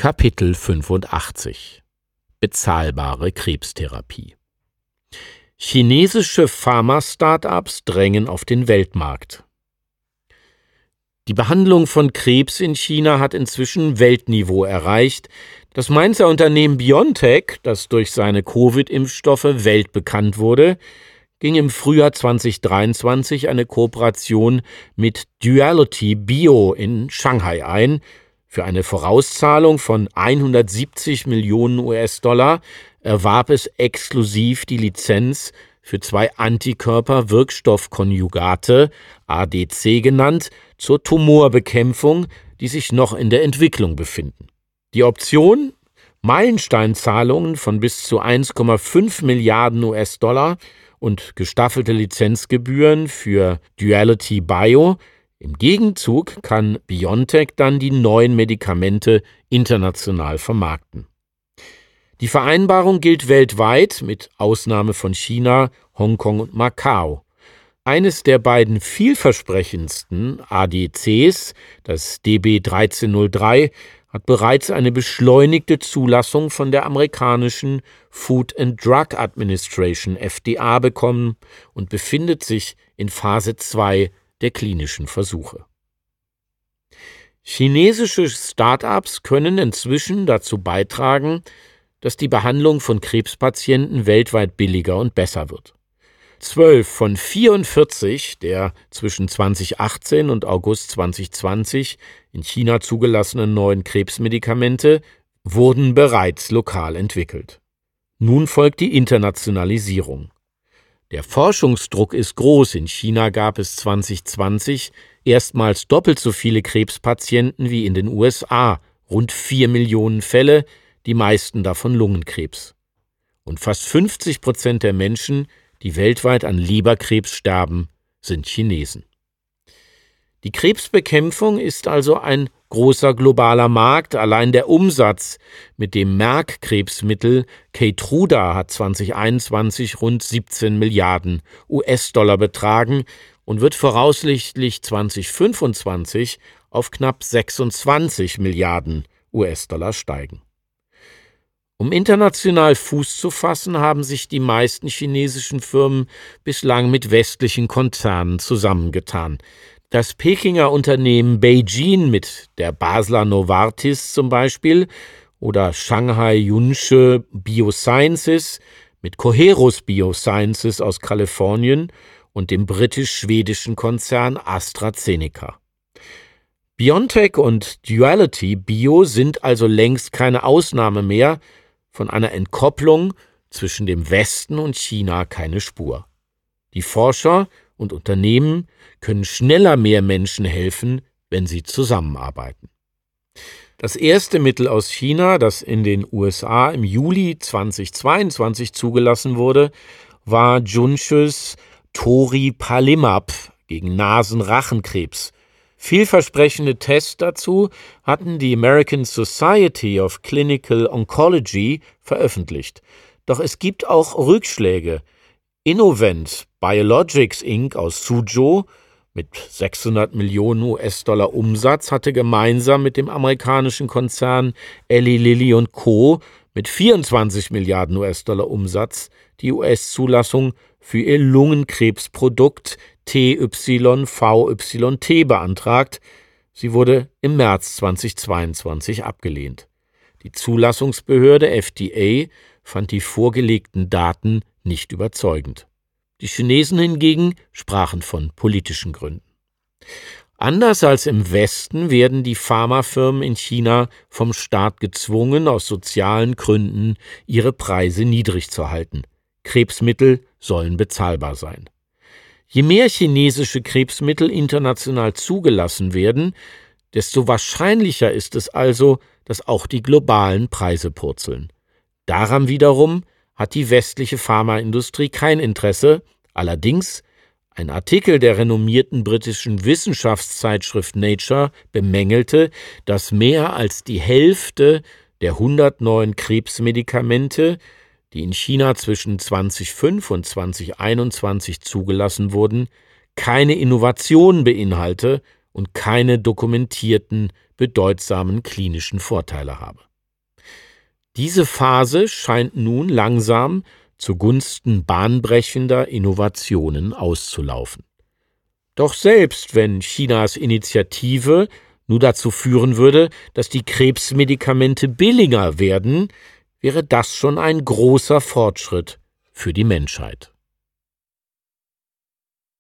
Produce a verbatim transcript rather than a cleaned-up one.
Kapitel fünfundachtzig Bezahlbare Krebstherapie. Chinesische Pharma-Startups drängen auf den Weltmarkt. Die Behandlung von Krebs in China hat inzwischen Weltniveau erreicht. Das Mainzer Unternehmen BioNTech, das durch seine Covid-Impfstoffe weltbekannt wurde, ging im Frühjahr zweitausenddreiundzwanzig eine Kooperation mit Duality Bio in Shanghai ein. Für eine Vorauszahlung von hundertsiebzig Millionen US-Dollar erwarb es exklusiv die Lizenz für zwei Antikörper-Wirkstoffkonjugate, A D C genannt, zur Tumorbekämpfung, die sich noch in der Entwicklung befinden. Die Option, Meilensteinzahlungen von bis zu eins Komma fünf Milliarden US-Dollar und gestaffelte Lizenzgebühren für Duality Bio. Im Gegenzug kann BioNTech dann die neuen Medikamente international vermarkten. Die Vereinbarung gilt weltweit, mit Ausnahme von China, Hongkong und Macau. Eines der beiden vielversprechendsten A D Cs, das D B dreizehn null drei, hat bereits eine beschleunigte Zulassung von der amerikanischen Food and Drug Administration F D A bekommen und befindet sich in Phase zwei der klinischen Versuche. Chinesische Start-ups können inzwischen dazu beitragen, dass die Behandlung von Krebspatienten weltweit billiger und besser wird. Zwölf von vierundvierzig der zwischen zweitausendachtzehn und August zweitausendzwanzig in China zugelassenen neuen Krebsmedikamente wurden bereits lokal entwickelt. Nun folgt die Internationalisierung. Der Forschungsdruck ist groß. In China gab es zweitausendzwanzig erstmals doppelt so viele Krebspatienten wie in den U S A, rund vier Millionen Fälle, die meisten davon Lungenkrebs. Und fast fünfzig Prozent der Menschen, die weltweit an Leberkrebs sterben, sind Chinesen. Die Krebsbekämpfung ist also ein großer globaler Markt. Allein der Umsatz mit dem Merck-Krebsmittel Keytruda hat zweitausendeinundzwanzig rund siebzehn Milliarden US-Dollar betragen und wird voraussichtlich zweitausendfünfundzwanzig auf knapp sechsundzwanzig Milliarden US-Dollar steigen. Um international Fuß zu fassen, haben sich die meisten chinesischen Firmen bislang mit westlichen Konzernen zusammengetan. Das Pekinger Unternehmen Beijing mit der Basler Novartis zum Beispiel oder Shanghai Junshe Biosciences mit Coherus Biosciences aus Kalifornien und dem britisch-schwedischen Konzern AstraZeneca. BioNTech und Duality Bio sind also längst keine Ausnahme mehr, von einer Entkopplung zwischen dem Westen und China keine Spur. Die Forscher und Unternehmen können schneller mehr Menschen helfen, wenn sie zusammenarbeiten. Das erste Mittel aus China, das in den U S A im Juli zweitausendzweiundzwanzig zugelassen wurde, war Junshes Toripalimab gegen Nasen-Rachenkrebs. Vielversprechende Tests dazu hatten die American Society of Clinical Oncology veröffentlicht. Doch es gibt auch Rückschläge. Innovent Biologics Incorporated aus Suzhou mit sechshundert Millionen US-Dollar Umsatz hatte gemeinsam mit dem amerikanischen Konzern Eli Lilly und Co. mit vierundzwanzig Milliarden US-Dollar Umsatz die U S-Zulassung für ihr Lungenkrebsprodukt T Y V Y T beantragt. Sie wurde im März zweitausendzweiundzwanzig abgelehnt. Die Zulassungsbehörde F D A fand die vorgelegten Daten nicht überzeugend. Die Chinesen hingegen sprachen von politischen Gründen. Anders als im Westen werden die Pharmafirmen in China vom Staat gezwungen, aus sozialen Gründen ihre Preise niedrig zu halten. Krebsmittel sollen bezahlbar sein. Je mehr chinesische Krebsmittel international zugelassen werden, desto wahrscheinlicher ist es also, dass auch die globalen Preise purzeln. Daran wiederum hat die westliche Pharmaindustrie kein Interesse. Allerdings, ein Artikel der renommierten britischen Wissenschaftszeitschrift Nature bemängelte, dass mehr als die Hälfte der hundert neuen Krebsmedikamente, die in China zwischen zweitausendfünf und zweitausendeinundzwanzig zugelassen wurden, keine Innovation beinhalte und keine dokumentierten bedeutsamen klinischen Vorteile habe. Diese Phase scheint nun langsam zugunsten bahnbrechender Innovationen auszulaufen. Doch selbst wenn Chinas Initiative nur dazu führen würde, dass die Krebsmedikamente billiger werden, wäre das schon ein großer Fortschritt für die Menschheit.